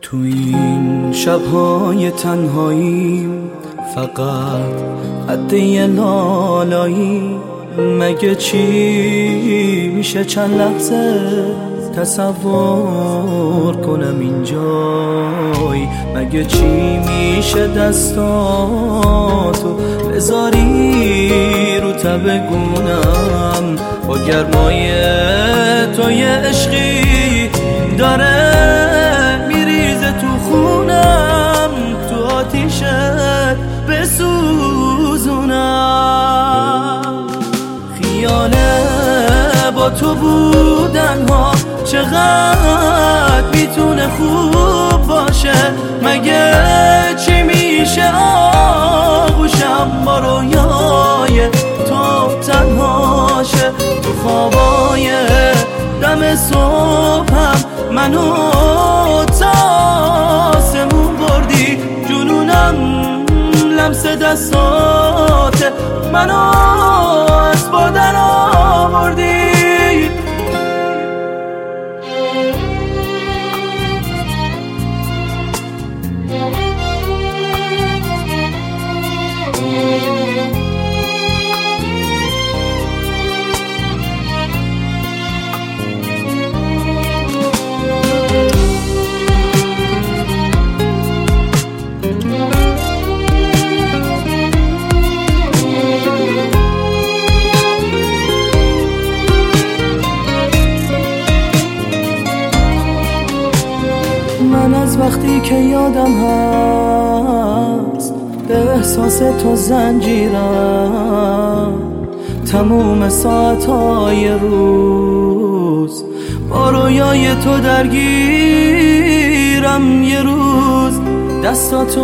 تو این شب‌های تنهاییم فقط خط یه لالایی، مگه چی میشه چند لحظه تصور کنم اینجای، مگه چی میشه دستاتو بذاری رو تبگونم با گرمای تو یه عشقی داره میریزه تو خونم، تو آتیشت بسوزونم. خیاله با تو بودن ها چقدر میتونه خوب باشه، مگه چی میشه آغوشم با رویای تو تنهاشه. تو خوابای دم صبحم منو تا آسمون بردی، جنونم لمس دستات منو از بادر آوردی. من از وقتی که یادم هست به احساس تو زنجیرم، تموم ساعتهای روز با رویای تو درگیرم، یه روز دستاتو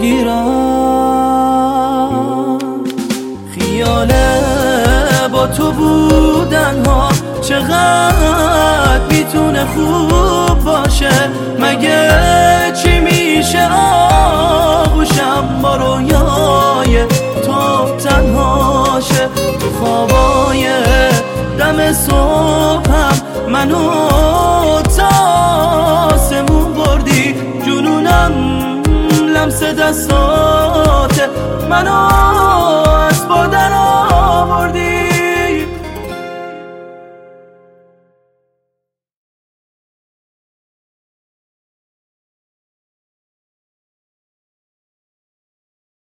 میگیرم. خیاله با تو بودن ها چقدر میتونه خوب باشه، مگه چی میشه آغوشم با رویای تو تنهاشه. تو خوابای دم صبحم منو تا آسمون بردی، جنونم لمس دستات منو